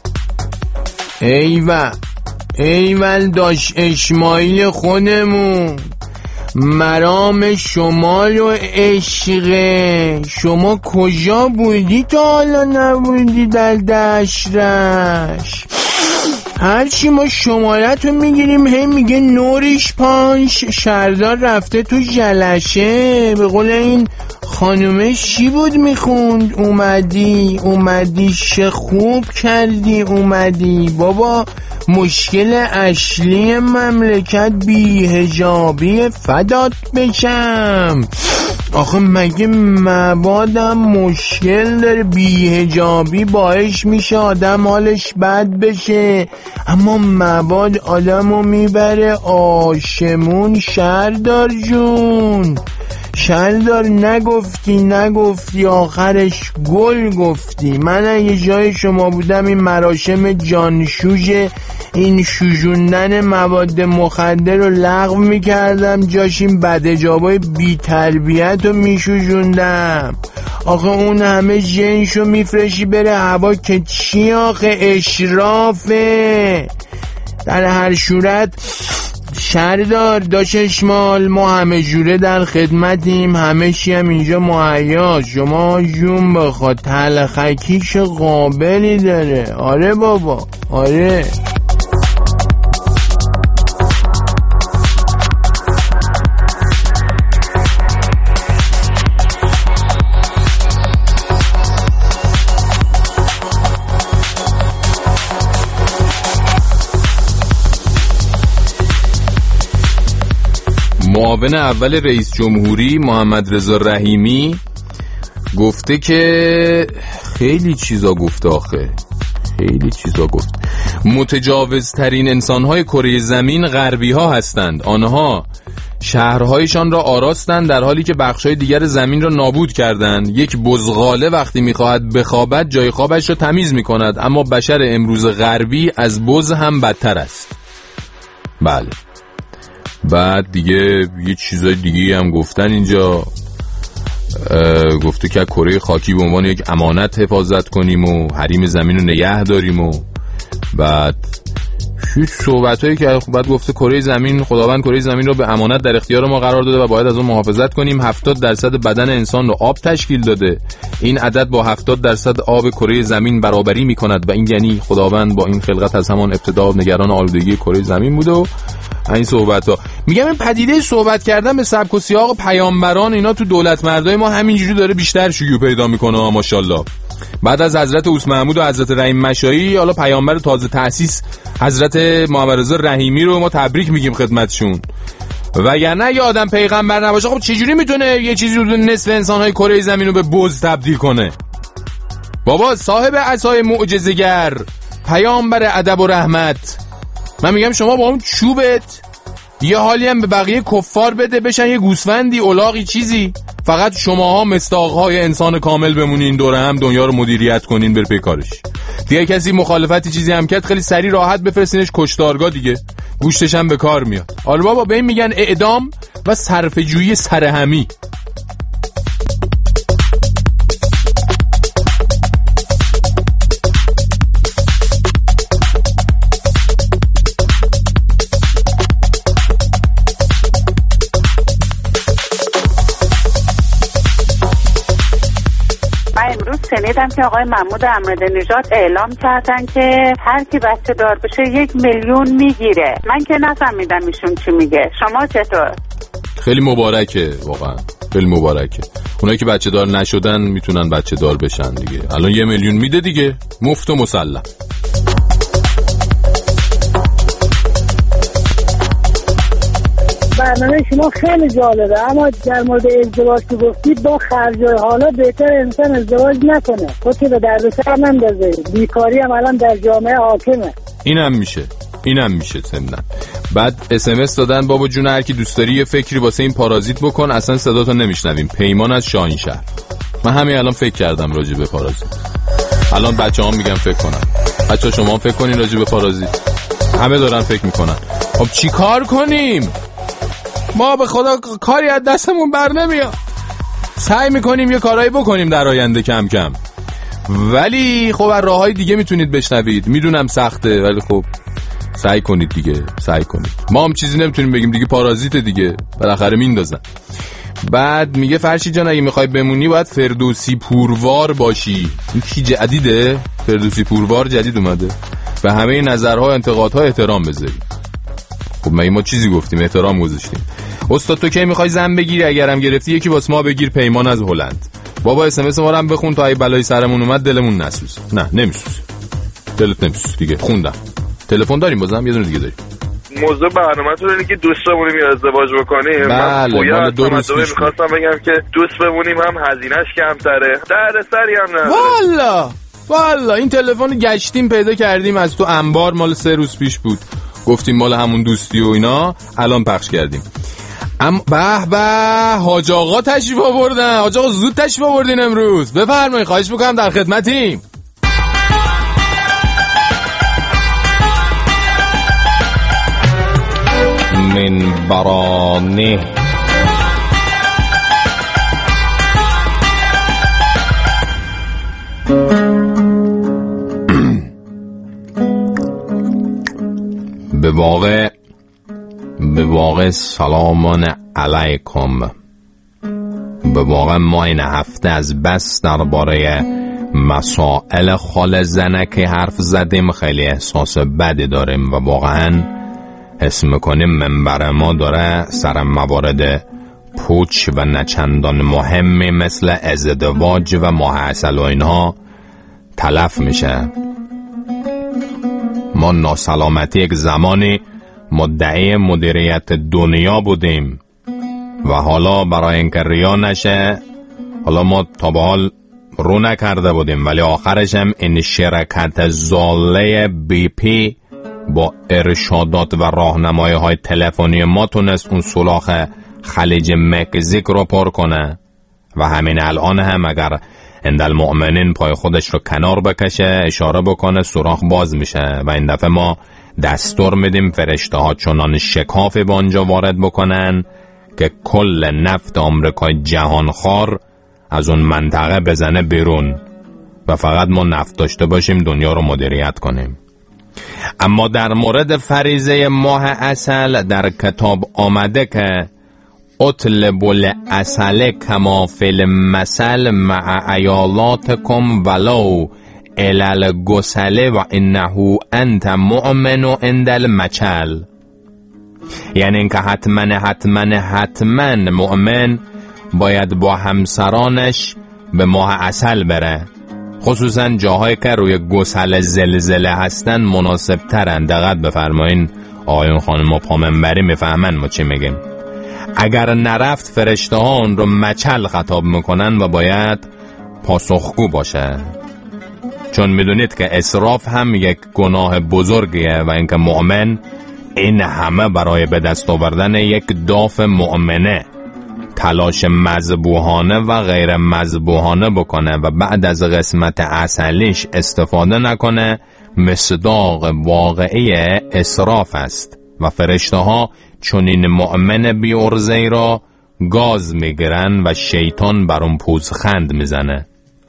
ایول داش اسماعیل خودمون، مرام شمال و عشق، شما کجا بودی تا حالا نبودی در دشتش؟ هرچی ما شمالت رو میگیریم هی میگه نوریش پانش، شردار رفته تو جلشه. به قول این خانومه چی بود میخوند؟ اومدی چه خوب کردی اومدی. بابا مشکل اصلی مملکت بی‌حجابی، فدات بشم. آخه مگه مبادم مشکل داره؟ بی‌حجابی باعث میشه آدم حالش بد بشه، اما مباد آدمو میبره آشمون. شردار جون، شردار نگفتی آخرش گل گفتی. من اگه جای شما بودم این مراسم جانشوژ، این شوژوندن مواد مخدر رو لغو میکردم، جاش این بدجابای بی تربیت رو میشوژوندم. آخه اون همه جنشو میفرشی بره هوا که چی؟ آخه اشرافه. در هر صورت شردار داش اشمال، ما همه جوره در خدمتیم، همه چی هم اینجا مهیاست. شما جون بخواد تلخکیش قابلی داره. آره بابا آره. معاون اول رئیس جمهوری محمد رضا رحیمی گفته که خیلی چیزا گفته آخه خیلی چیزا گفت. متجاوزترین انسانهای کره زمین غربی ها هستند. آنها شهرهایشان را آراستند در حالی که بخشای دیگر زمین را نابود کردند. یک بزغاله وقتی میخواهد بخوابد جای خوابش را تمیز میکند، اما بشر امروز غربی از بز هم بدتر است. بله. بعد دیگه یه چیزای دیگه هم گفتن اینجا. گفته که کره خاکی به عنوان یک امانت حفاظت کنیم و حریم زمین رو نگه داریم و بعد صحبتایی که بعد گفته کره زمین، خداوند کره زمین رو به امانت در اختیار ما قرار داده و باید از اون محافظت کنیم. 70% بدن انسان رو آب تشکیل داده. این عدد با 70% آب کره زمین برابری میکند و این یعنی خداوند با این خلقت از همان ابتدا نگران آلودگی کره زمین بوده و این صحبت‌ها. میگم این پدیده صحبت کردن به سبک و سیاق پیامبران اینا تو دولت مردای ما همینجوری داره بیشتر شیوع پیدا میکنه ماشاءالله. بعد از حضرت عوس محمود و حضرت رحیم مشایی، حالا پیامبر تازه تأسیس حضرت محمد رضا رحیمی رو ما تبریک میگیم خدمتشون. وگرنه اگه آدم پیغمبر نباشه خب چجوری میتونه یه چیزی رو نصف انسان‌های کره زمین رو به بز تبدیل کنه؟ بابا صاحب عصای معجزه‌گر، پیامبر ادب و رحمت، من میگم شما با اون چوبت یه حالی هم به بقیه کفار بده بشن یه گوسفندی الاغی چیزی، فقط شماها مستاقهای انسان کامل بمونین دوره هم دنیا رو مدیریت کنین بر پیکارش. دیگه کسی مخالفتی چیزی هم کرد خیلی سریع راحت بفرستینش کشتارگاه دیگه، گوشتش هم به کار میاد. حالا بابا به این میگن اعدام و صرفه‌جویی سرهمی. شنیدم که آقای محمود احمدی‌نژاد اعلام کردن که هر کی بچه دار بشه 1 میلیون میگیره. من که نفهمیدم ایشون چی میگه. شما چطور؟ خیلی مبارکه، واقعا خیلی مبارکه. اونایی که بچه دار نشدن میتونن بچه دار بشن دیگه. الان 1 میلیون میده دیگه، مفت و مسلم. برنامه شما خیلی جالبه، اما در مورد ازدواج که گفتید با خرجای حالا بهتر انسان ازدواج نکنه، خود که به دردسر نندازه. بیکاری هم الان در جامعه حاکمه. اینم میشه سمنن. بعد SMS دادن بابا جون هر کی دوست داری یه فکری واسه این پارازیت بکن، اصلا صداتو نمیشنویم. پیمان از شاهینشهر. من همین الان فکر کردم راجع به پارازیت. الان بچه‌ها میگم فکر کنن. بچه‌ها شما هم فکر کنین راجع به پارازیت. همه دارن فکر میکنن. خب چی کار کنیم؟ ما به خدا کاری از دستمون بر نمیاد. سعی میکنیم یه کارایی بکنیم در آینده کم کم، ولی خب از راههای دیگه میتونید بشنوید. میدونم سخته ولی خب سعی کنید دیگه، سعی کنید. ما هم چیزی نمیتونیم بگیم دیگه، پارازیت دیگه بالاخره میندازن. بعد میگه فرشید جان اگه میخوای بمونی باید فردوسی پوروار باشی. این کی جدیده؟ فردوسی پوروار جدید اومده. به همه نظرها و انتقادها احترام بذاری. خب ما چیزی گفتیم؟ احترام گذاشتیم. استاد تو کی میخوای زن بگیری؟ اگرم گرفتی یکی واسه ما بگیر. پیمان از هلند. بابا SMS ما رو هم بخون تا اگه بلای سرمون اومد دلمون نسوز. نه نمیسوز، دلت نمیسوز دیگه. خوندم. تلفن داریم بازم یه دونه دیگه داریم. موضوع برنامه‌تون اینه که دوست بمونیم یا ازدواج بکنیم. بله مال 2 روز پیش می‌خواستم بگم که دوست بمونیم هم هزینه‌اش کمتره، دردسری هم نداره. والا این تلفن گشتیم پیدا کردیم از تو انبار، مال 3 روز پیش بود. گفتیم مال همون دوستی و اینا، الان پخش کردیم. به حاج آقا تشریف آوردن. حاج آقا زود تشریف آوردین امروز. بفرمایید، خواهش میکنم، در خدمتیم. من برانه به واقع سلامان علیکم. به واقع ما این هفته از بس درباره مسائل خال زنک حرف زدیم، خیلی احساس بدی داریم و واقعا حس میکنیم منبر ما داره سر موارد پوچ و نچندان مهمی مثل ازدواج و ماه عسل و اینها تلف میشه. ما ناسلامتی یک زمانی مدعی مدیریت دنیا بودیم، و حالا برای اینکه ریا نشه، حالا ما تا به حال رو نکرده بودیم ولی آخرش هم این شرکت زاله بی پی با ارشادات و راهنمایی های تلفنی ما تونست اون سولاخ خلیج مکزیک رو پر کنه و همین الان هم اگر المؤمنین پای خودش رو کنار بکشه، اشاره بکنه، سوراخ باز میشه و این دفعه ما دستور میدیم فرشته ها چنان شکافی به آنجا وارد بکنن که کل نفت آمریکای جهانخوار از اون منطقه بزنه بیرون و فقط ما نفت داشته باشیم دنیا رو مدیریت کنیم. اما در مورد فریضه ماه عسل در کتاب آمده که اطلب العسل کما فی المثل مع عیالاتکم ولو الی الگسل و انه انت مؤمن عند المچل، یعنی اینکه حتما مؤمن باید با همسرانش به ماه عسل بره، خصوصا جاهایی که روی گسل زلزله هستن مناسب ترن. دقت بفرمایین آقایون خانم پا منبری میفهمن ما چی میگیم. اگر نرفت فرشته ها اون رو مچل خطاب میکنن و باید پاسخگو باشه، چون میدونید که اسراف هم یک گناه بزرگیه و اینکه مؤمن این همه برای به دست آوردن یک داف مؤمنه تلاش مذبوحانه و غیر مذبوحانه بکنه و بعد از قسمت عسلیش استفاده نکنه، مصداق واقعی اسراف است و فرشته ها چون این مؤمن بی ارزه‌ای را گاز میگیرن و شیطان بر اون پوزخند میزنه.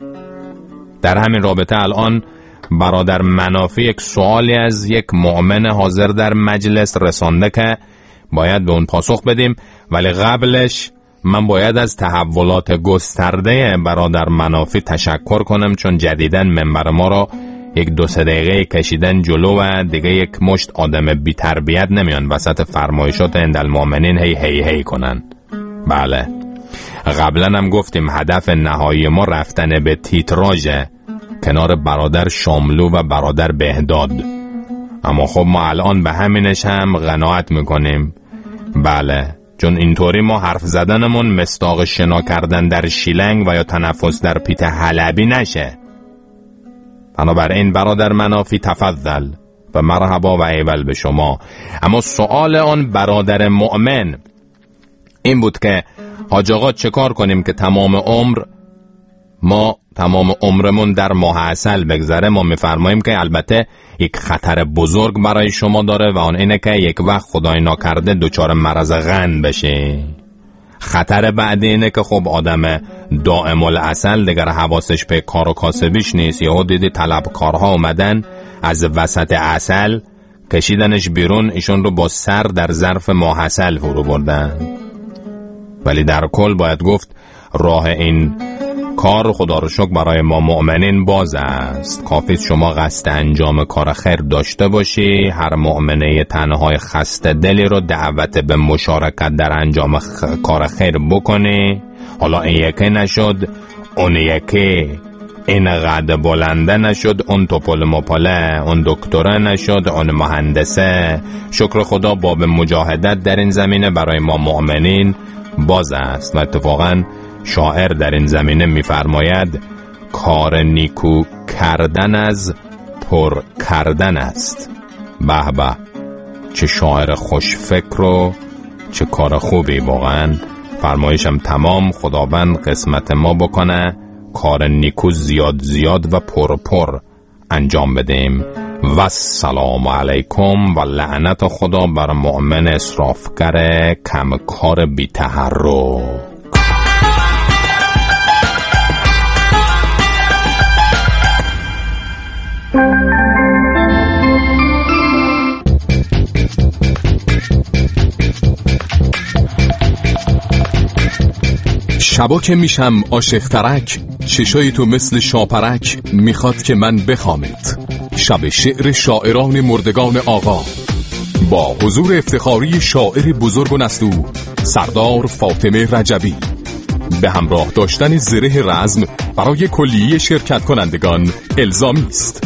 در همین رابطه الان برادر منافی یک سوالی از یک مؤمن حاضر در مجلس رسانده که باید به اون پاسخ بدیم، ولی قبلش من باید از تحولات گسترده برادر منافی تشکر کنم، چون جدیداً منبر ما را یک 2-3 دقیقه کشیدن جلو و دیگه یک مشت آدم بی تربیت نمیان وسط فرمایشات اندالمؤمنین هی کنن. بله، قبلا هم گفتیم هدف نهایی ما رفتن به تیتراژ کنار برادر شاملو و برادر بهداد، اما خب ما الان به همینش هم قناعت میکنیم. بله، چون اینطوری ما حرف زدنمون مصداق شنا کردن در شیلنگ و یا تنفس در پیت حلبی نشه. بنابراین برادر منافی تفضل و مرحبا و ایول به شما. اما سؤال آن برادر مؤمن این بود که حاج آقا چه کار کنیم که تمام عمرمون در ماه عسل بگذره؟ ما میفرماییم که البته یک خطر بزرگ برای شما داره و آن اینه که یک وقت خدای ناکرده دچار مرض غن بشه. خطر بعدی اینه که خب آدم دائم العسل دیگر حواسش به کار و کاسبیش نیست، یهو دیدی طلبکارها اومدن از وسط عسل کشیدنش بیرون، ایشون رو با سر در ظرف ماه عسل فرو بردن. ولی در کل باید گفت راه این کار خدا رو شکر برای ما مؤمنین باز است. کافی شما قصد انجام کار خیر داشته باشی، هر مؤمنه تنهای خسته دلی رو دعوت به مشارکت در انجام کار خیر بکنی. حالا این یکی نشد، اون یکی، این قد بلنده نشد، اون توپل مپاله، اون دکتره نشد، اون مهندسه. شکر خدا باب مجاهدت در این زمینه برای ما مؤمنین باز است و اتفاقاً شاعر در این زمینه می‌فرماید کار نیکو کردن از پر کردن است. به به، چه شاعر خوش فکر و چه کار خوبی واقعا. فرمایشم تمام، خداوند قسمت ما بکنه کار نیکو زیاد و پر انجام بدیم. و السلام علیکم و لعنت خدا بر مؤمن اسرافگر کمکار بی تحرک. شبا که میشم عاشق‌ترک، چشای تو مثل شاپرک میخواد که من بخوامت. شب شعر شاعران مردگان آقا با حضور افتخاری شاعر بزرگ و نستو سردار فاطمه رجبی به همراه داشتن زره رزم برای کلیه شرکت کنندگان الزامی است.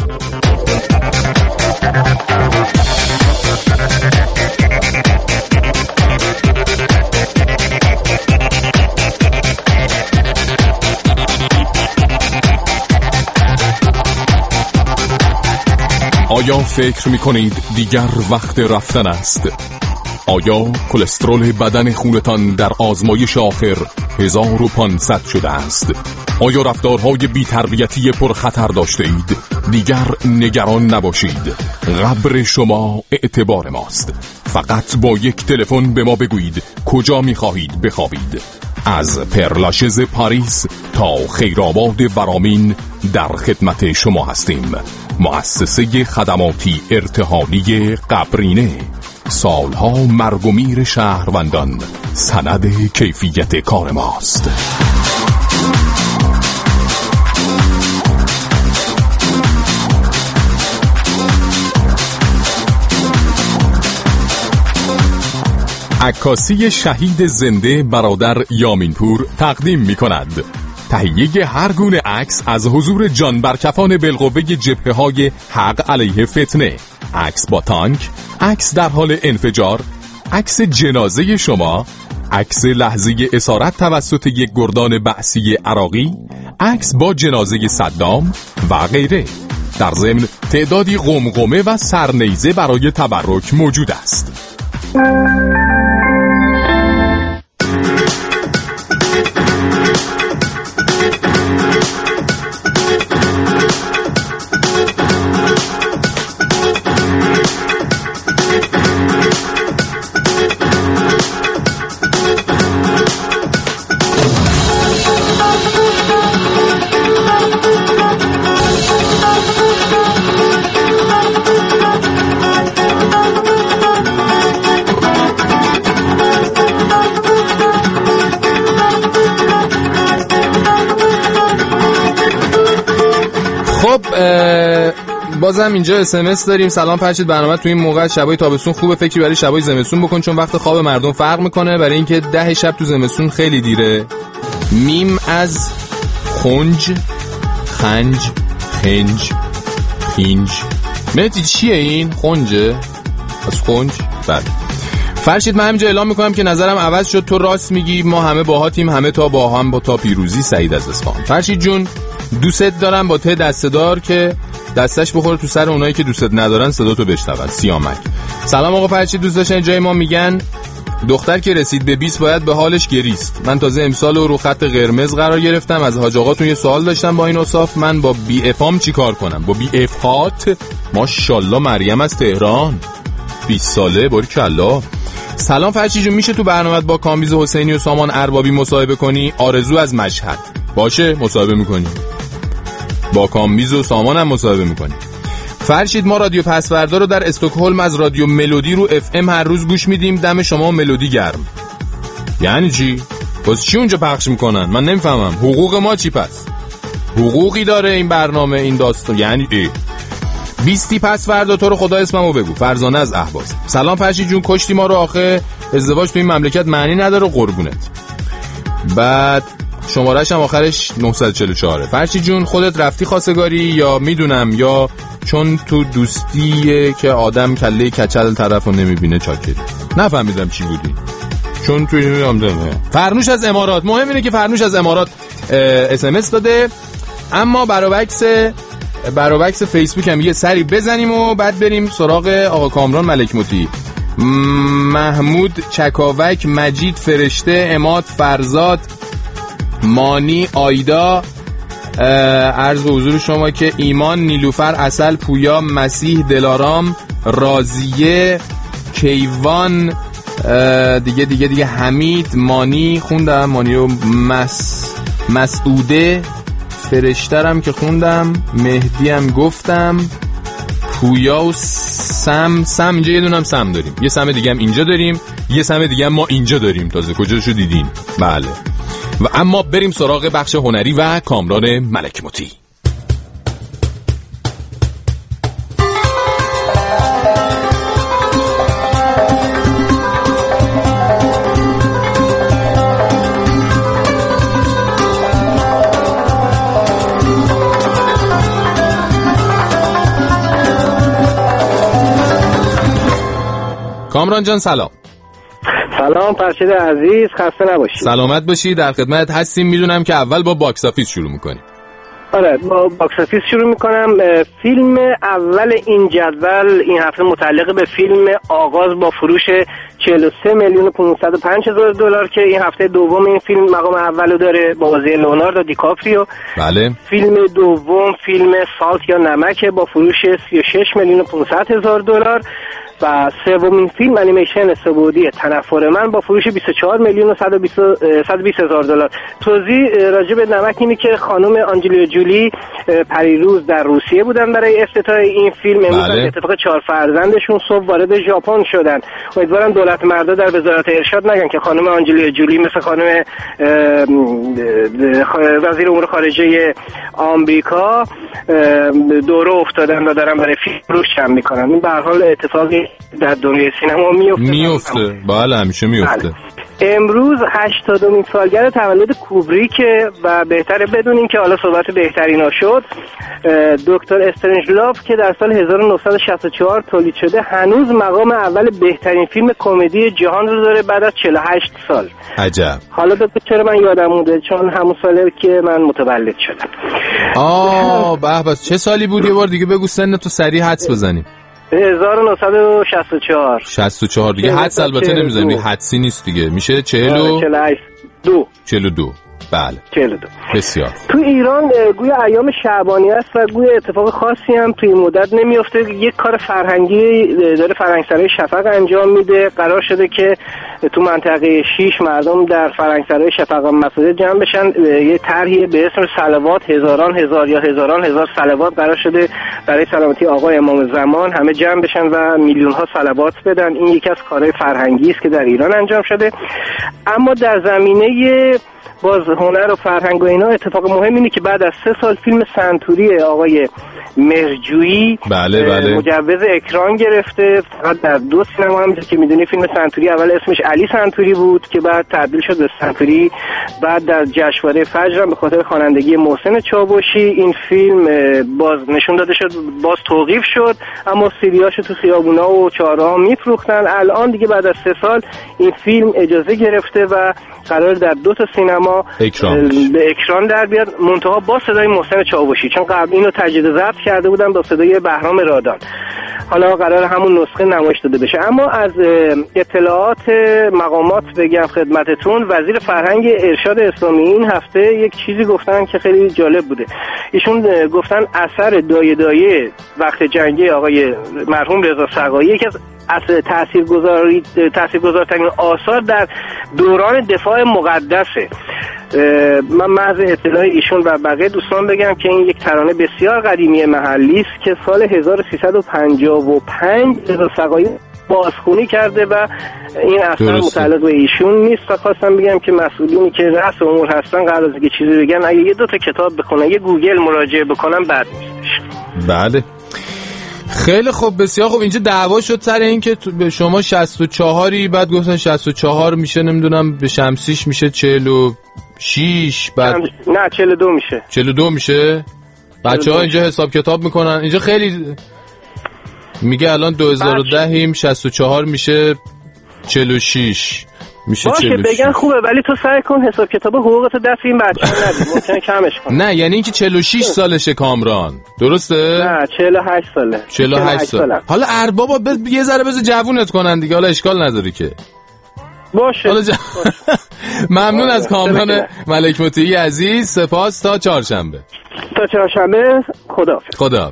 آیا فکر می‌کنید دیگر وقت رفتن است؟ آیا کلسترول بدن خونتان در آزمایش آخر 1500 شده است؟ آیا رفتارهای بی‌تربیتی پرخطر داشته اید؟ دیگر نگران نباشید. قبر شما اعتبار ماست. فقط با یک تلفن به ما بگویید کجا می‌خواهید بخوابید. از پرلاشز پاریس تا خیرآباد برامین در خدمت شما هستیم. مؤسسه خدماتی ارتحالی قبرینه، سالها مرگ و میر شهروندان، سند کیفیت کار ماست. عکاسی شهید زنده برادر یامینپور تقدیم می کند تهیه هر گونه عکس از حضور جان برکفان بالقوه جبهه‌های حق علیه فتنه، عکس با تانک، عکس در حال انفجار، عکس جنازه شما، عکس لحظه اسارت توسط یک گردان بعثی عراقی، عکس با جنازه صدام و غیره. در ضمن تعدادی قمقمه و سرنیزه برای تبرک موجود است. خب بازم اینجا SMS داریم. سلام فرشید، برنامه تو این موقع شبای تابستون خوبه، فکری برای شبای زمستون بکن چون وقت خواب مردم فرق میکنه، برای اینکه 10 شب تو زمستون خیلی دیره. میم از خنج خنج خنج خنج مهدی چیه این؟ خنجه؟ از خنج؟ بله فرشید، من همینجا اعلام میکنم که نظرم عوض شد، تو راست میگی، ما همه باهاتیم، همه تا با هم، با تا پیروزی. سعید از اصفهان. فرشید جون دوست دارم با ته دسته‌دار که دستش بخوره تو سر اونایی که دوست ندارن صداتو بشنون. سیامک. سلام آقا فرشید، دوست داشتن جای ما میگن دختر که رسید به 20 باید به حالش گریست. من تازه امسال رو خط قرمز قرار گرفتم. از حاج آقاتون یه سوال داشتم با این اوصاف. من با بی افام چی کار کنم؟ با بی اف هات؟ ماشاءالله مریم از تهران 20 ساله، باریکالله. سلام فرشید جون، میشه تو برنامه با کامبیز حسینی و سامان اربابی مصاحبه کنی؟ آرزو از مشهد. باشه مصاحبه میکنی، با کامبیز و سامان هم مصاحبه میکنی. فرشید، ما رادیو پسوردا رو در استکهلم از رادیو ملودی رو اف ام هر روز گوش میدیم. دم شما ملودی گرم. یعنی چی؟ پس چی اونجا پخش میکنن؟ من نمیفهمم. حقوق ما چی پس؟ حقوقی داره این برنامه، این داستان؟ یعنی ای 20 پسوردا تو رو خدا اسممو بگو. فرزانه از اهواز. سلام فرشید جون، کشتی ما رو آخه. ازدواج تو این مملکت معنی نداره قربونت. بعد شماره‌ش هم آخرش 944. فرشید جون، خودت رفتی خواستگاری یا میدونم یا چون تو دوستیه که آدم کله کچل طرفو نمیبینه چاکری؟ نفهمیدم چی بودی. چون تو نمیدونم. فرنوش از امارات. مهم اینه که فرنوش از امارات SMS داده. اما برابکس فیسبوک هم یه سری بزنیم و بعد بریم سراغ آقا کامران ملک موتی، محمود چکاوک، مجید فرشته، اماد فرزاد، مانی، آیدا، عرض به حضور شما که ایمان، نیلوفر، عسل، پویا، مسیح، دلارام، رازیه، کیوان، دیگه حمید، مانی خوندم، مانی و مسعوده، فرشترم که خوندم، مهدی هم گفتم، پویا و سم اینجا یه دونم سم داریم، یه سم دیگه هم اینجا داریم، یه سم دیگه هم ما اینجا داریم. تازه کجاشو دیدین؟ بله. و اما بریم سراغ بخش هنری و کامران ملک موتی. کامران جان سلام. سلام فرشید عزیز، خسته نباشی. سلامت باشی، در خدمت هستیم. میدونم که اول با باکس آفیس شروع میکنیم. آره با باکس آفیس شروع میکنم. فیلم اول این جدول این هفته متعلق به فیلم آغاز با فروش 43,505,000 دلار که این هفته دوم این فیلم مقام اولو داره با بازی لئوناردو دیکاپریو. بله. فیلم دوم فیلم سالت یا نمک با فروش 36,500,000 دلار و سومین فیلم انیمیشن سعودی تنفر من با فروش 24,120,000 دلار. توضیح راجع به نمک اینه که خانم آنجلینا جولی پریروز در روسیه بودن برای افتتاح این فیلم. امروز اتفاق 4 فرزندشون صبح وارد ژاپن شدن. امیدوارم دولت مردا در وزارت ارشاد نگن که خانم آنجلینا جولی مثل خانم وزیر امور خارجه آمریکا دوره افتادن و دارن برای فیلم روش جمع میکنن. این به هر حال اتفاقی در دنیای سینما میفته. بله همیشه میفته. امروز 80مین سالگرد تولد کوبریک و بهتره بدونین که حالا صحبت بهترینا شد. دکتر استرنجلاف که در سال 1964 تولید شده هنوز مقام اول بهترین فیلم کمدی جهان رو داره بعد از 48 سال. عجب. حالا بگو چرا من یادم مونده؟ چون همون ساله که من متولد شدم. به چه سالی بود؟ یه بار دیگه بگو سن تو سریع حدس بزنیم. 1964. 64 دیگه حدس البته نمیزنیم، حدسی نیست دیگه. میشه 42. بله 42. بسیار. تو ایران گویا ایام شعبانی است و گویا اتفاق خاصی هم توی مدت نمیفته. یک کار فرهنگی داره فرهنگسرای شفق انجام میده. قرار شده که تو منطقه 6 مردم در فرهنگسرای شفق مسجد جمع بشن. یه طرحی به اسم صلوات هزار صلوات قرار شده برای سلامتی آقای امام زمان همه جمع بشن و میلیون ها صلوات بدن. این یکی از کارهای فرهنگی است که در ایران انجام شده. اما در زمینه باز هنر و فرهنگ و اینا اتفاق مهم اینه که بعد از 3 سال فیلم سنتوری آقای مهرجویی بله. مجوز اکران گرفته. فقط در 2 سینما هم که میدونی فیلم سنتوری اول اسمش علی سنتوری بود که بعد تبدیل شد به سنتوری. بعد در جشنواره فجر هم به خاطر خوانندگی محسن چاوشی این فیلم باز نشون داده شد، باز توقیف شد، اما سیریاشو تو خیابونا و چهارراه میفروختن. الان دیگه بعد از 3 سال این فیلم اجازه گرفته و قرار در 2 سینما به اکران در بیاد، منتها با صدای محسن چاوشی، چون قبل اینو تجدید ضبط کرده بودن با صدای بهرام رادان. حالا قرار همون نسخه نمایش داده بشه. اما از اطلاعات مقامات بگم خدمتتون، وزیر فرهنگ ارشاد اسلامی این هفته یک چیزی گفتن که خیلی جالب بوده. ایشون گفتن اثر دایه وقت جنگی آقای مرحوم رضا سقایی یکی از تاثیرگذارترین آثار در دوران دفاع مقدسه. من محض اطلاع ایشون و بقیه دوستان بگم که این یک ترانه بسیار قدیمی محلی است که سال 1355 رضا سقایی بازخوانی کرده و این اثر متعلق به ایشون نیست. و خواستم بگم که مسئولینی که رأس امور هستن قبل از اینکه چیزی بگن اگه 2 کتاب بخونن، یه گوگل مراجعه بکنن بد نیستش. بله خیلی خوب، بسیار خوب. اینجا دعوا شد سر این که به شما 64ی، بعد گفتن 64 میشه نمیدونم به شمسیش میشه 46، بعد نه 42 میشه. 42 میشه. بچه‌ها اینجا حساب کتاب میکنن. اینجا خیلی میگه الان 2010 64 میشه 46 میشه. باشه 46. بگن خوبه، ولی تو سعی کن حساب کتاب حقوقتو دست این بچه‌ها ندی، ممکنه کمش کنه. نه یعنی اینکه 46 سالشه کامران، درسته؟ نه 48 ساله. 48 سال. حالا اربابا یه ذره بذار جوونت کنن دیگه، حالا اشکال نداره که. باشه. ممنون از کامران ملک مطیعی عزیز. سپاس. تا چهارشنبه. خداحافظ.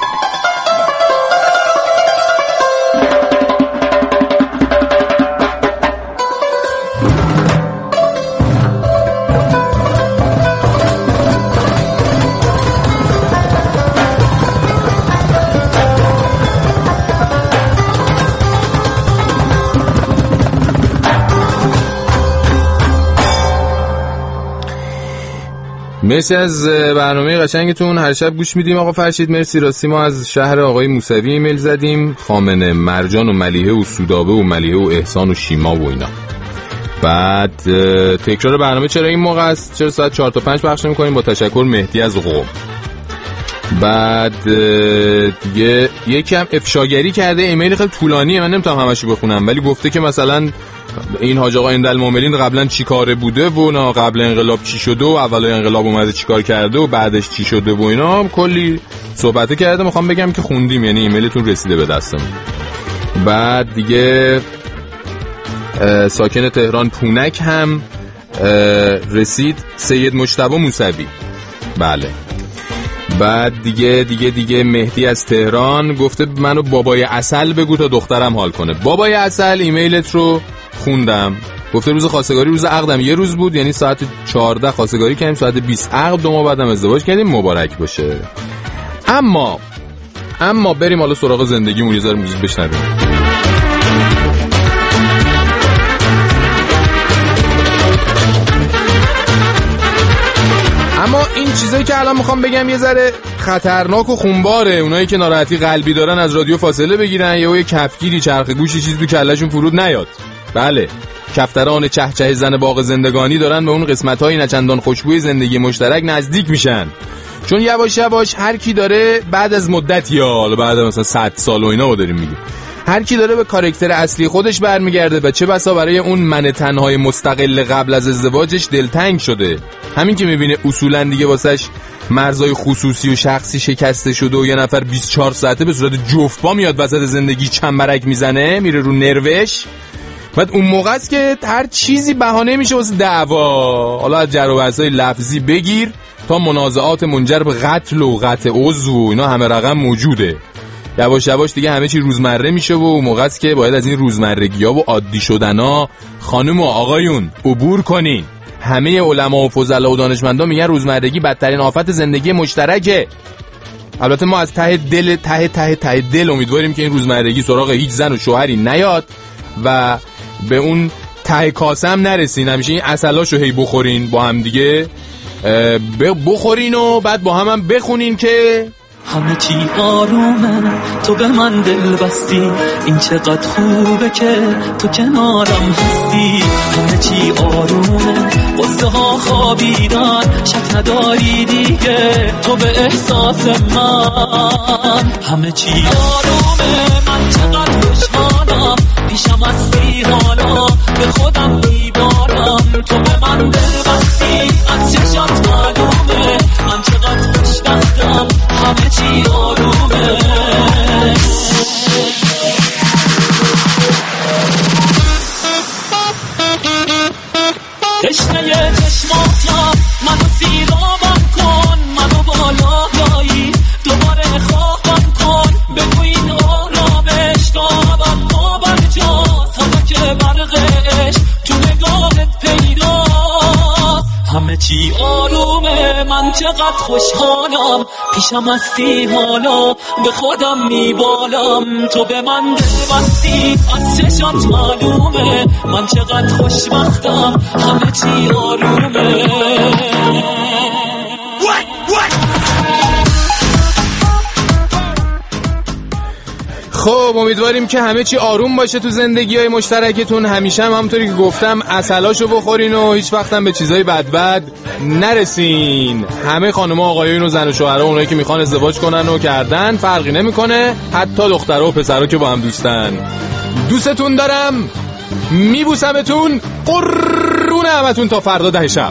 مرسی از برنامه قشنگتون، هر شب گوش میدیم آقا فرشید. مرسی. راستی ما از شهر آقای موسوی ایمیل زدیم، خامنه، مرجان و ملیحه و سودابه و ملیحه و احسان و شیما و اینا. بعد تکرار برنامه چرا این موقع است؟ چرا ساعت 4 تا 5 پخش می‌کنیم؟ با تشکر مهدی از قم. بعد دیگه یکم افشاگری کرده، ایمیل خیلی طولانیه، من نمیتونم همشو بخونم، ولی گفته که مثلا این حاج آقا اندالمومنین قبلا چی کاره بوده و نه قبل انقلاب چی شده و اول انقلاب اومده چی کار کرده و بعدش چی شده و اینا کلی صحبت کرده. میخوام بگم که خوندیم، یعنی ایمیلتون رسیده به دستمون. بعد دیگه ساکن تهران پونک هم رسید، سید مجتبی موسوی. بله. بعد دیگه مهدی از تهران گفته منو بابای عسل بگو تا دخترم حال کنه. بابای عسل ایمیلت رو خوندم، گفته روز خواستگاری روز عقدم یه روز بود، یعنی ساعت 14 خواستگاری کردیم، ساعت 20 عقد، 2 ماه بعدم ازدواج کردیم. مبارک باشه. اما بریم حالا سراغ زندگیمون، یه ذره موزیک بشنویم. اما این چیزایی که الان میخوام بگم یه ذره خطرناک و خونباره. اونایی که ناراحتی قلبی دارن از رادیو فاصله بگیرن، یا یه کفگیری چرخ گوشی چیزی تو کلهشون فرود نیاد. بله، کفتران چهچه زن باغ زندگانی دارن به اون قسمت‌های نچندان خوشبوی زندگی مشترک نزدیک میشن، چون یواش یواش هر کی داره بعد از مدتی، یا بعد مثلا 100 سال و اینا رو داریم میگیم، هر کی داره به کاراکتر اصلی خودش برمیگرده و چه بسا برای اون من تنهای مستقل قبل از ازدواجش دلتنگ شده. همین که میبینه اصولا دیگه واسش مرزهای خصوصی و شخصی شکسته شده و یه نفر 24 ساعته به صورت جفت‌پا میاد وسط زندگی چنبرک میزنه، میره رو نروش. بعد اون موقع است که هر چیزی بهانه میشه واسه دعوا، حالا از جر و بحث‌های لفظی بگیر تا منازعات منجر به قتل و قطع عضو و اینا همه رقم موجوده. یواش یواش دیگه همه چی روزمره میشه و اون موقع است که باید از این روزمرگی‌ها و عادی شدن‌ها خانم و آقایون عبور کنین. همه علما و فضلا و دانشمندا میگن روزمرگی بدترین آفت زندگی مشترکه. البته ما از ته دل امیدواریم که این روزمرگی سراغ هیچ زن و شوهری نیاد و به اون ته کاسه هم نرسین. همیشه این عسلاشو هی بخورین با هم دیگه، بخورین و بعد با هم بخونین که همه چی آرومه، تو به من دل بستی، این چقدر خوبه که تو کنارم هستی. همه چی آرومه، قصه ها خوابیدن، شک نداری دیگه تو به احساس من. همه چی آرومه، من چقدر خوشحالم، پیشم هستی حالا به خودم میبارم. تو به من دل بستی، از چشات معلومه، من چقدر خوشبختم، همه چی آرومه. تشنه چشماتم، منو سیرابم کن، منو بالایی دوباره خوابم کن. بگو این آرامش تا ابد پا بر جاست، حالا که برقش تو نگاهت پیداست. همه چی آرومه، من چقدر خوشحالم، پیشم هستی حالا به خودم میبالم. تو به من دل بستی، از چشات معلومه، من چقدر خوشبختم، همه چی آرومه. خب امیدواریم که همه چی آروم باشه تو زندگی‌های مشترکتون. همیشه هم همونطوری که گفتم عسلاشو بخورین و هیچ وقت هم به چیزای بد نرسین. همه خانم‌ها آقایون و زن و شوهرها، اونایی که میخوان ازدواج کنن و کردن، فرقی نمیکنه، حتی دخترها و پسرها که با هم دوستن. دوستتون دارم، میبوسمتون، قربون همتون تا فردا 10 شب.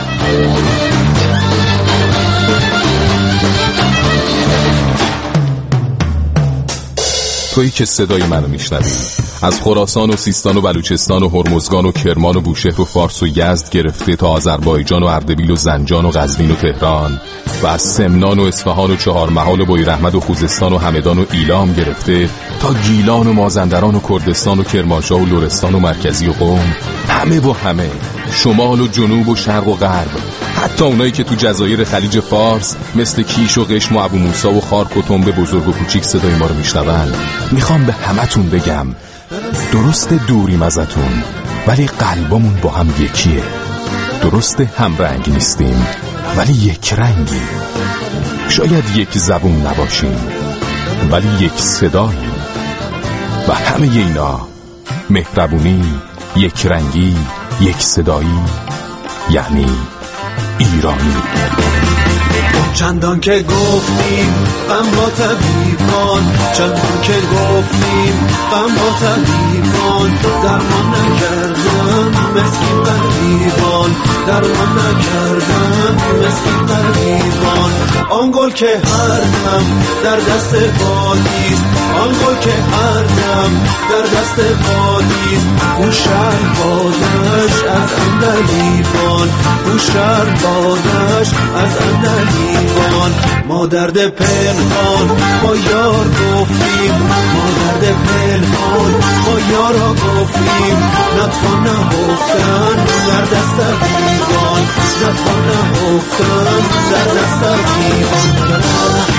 تویی که صدای منو میشنوی، از خراسان و سیستان و بلوچستان و هرمزگان و کرمان و بوشهر و فارس و یزد گرفته تا آذربایجان و اردبیل و زنجان و قزوین و تهران و از سمنان و اصفهان و چهارمحال و بویراحمد و خوزستان و همدان و ایلام گرفته تا گیلان و مازندران و کردستان و کرمانشاه و لرستان و مرکزی و قم، همه و همه، شمال و جنوب و شرق و غرب، حتی اونایی که تو جزایر خلیج فارس مثل کیش و قشم و ابو موسی و خارک و تنبه بزرگ و کوچیک صدای ما رو میشنون. میخوام به همتون بگم درست دوریم ازتون، ولی قلبمون با هم یکیه. درست هم رنگ نیستیم، ولی یک رنگی. شاید یک زبون نباشیم، ولی یک صداییم. و همه اینا، مهربونی، یک رنگی، یک صدایی، یعنی ایرانی. چندان که گفتیم غم با طبیبان، چندان که گفتیم غم با طبیبان، درمان نکردن مسکین غریبان، درمان نکردن مسکین غریبان. آن گل که هر دم در دست بادیست، آن گل که هر دم در دست بادیست، اون شهر بادش از اندلیبان، اون شهر بادش از اندلیبان. ما درد پنهان با یار گفتیم، ما درد پنهان با یارا گفتیم، نتوان نهفتن در دست دیوان، نتوان نهفتن در دست دیوان.